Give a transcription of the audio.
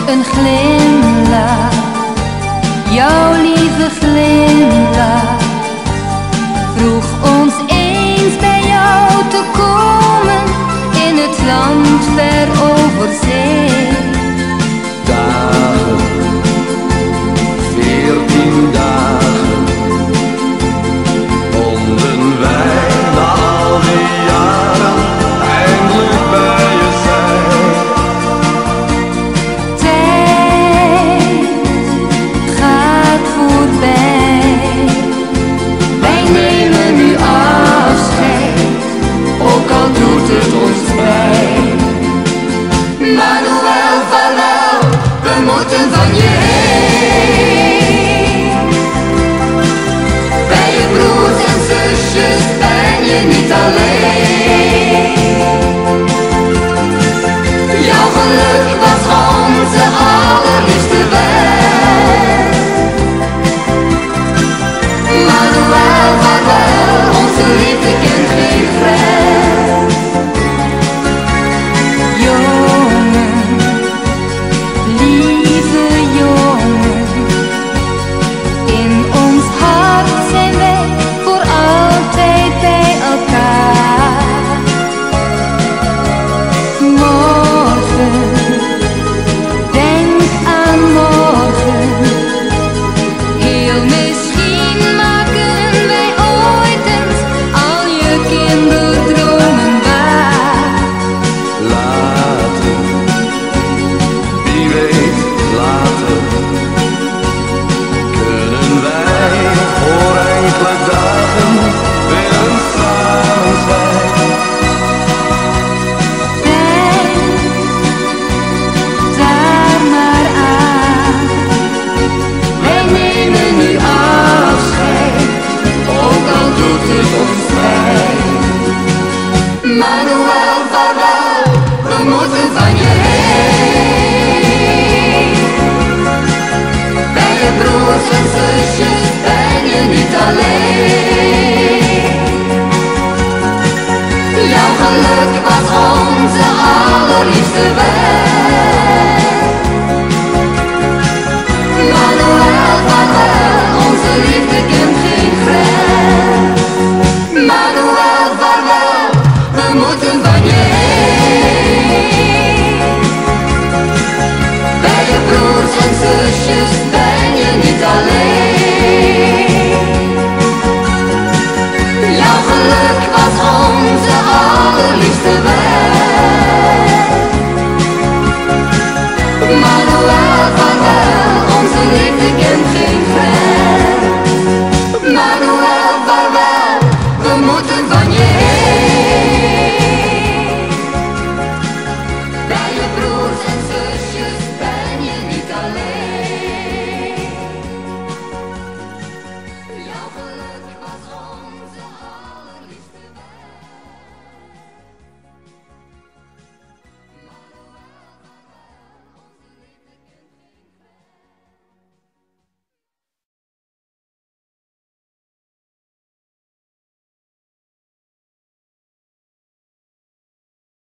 een glimlach, jouw lieve glimlach, vroeg ons eens bij jou te komen in het land ver over zee. Dagen, 14 dagen, vonden wij na al die jaren eindelijk bij je zijn. Tijd gaat voorbij, wij nemen nu afscheid, ook al doet het ons pijn. Manuel, vaarwel, we moeten van je heen. Bij je broers en zusjes ben je niet alleen.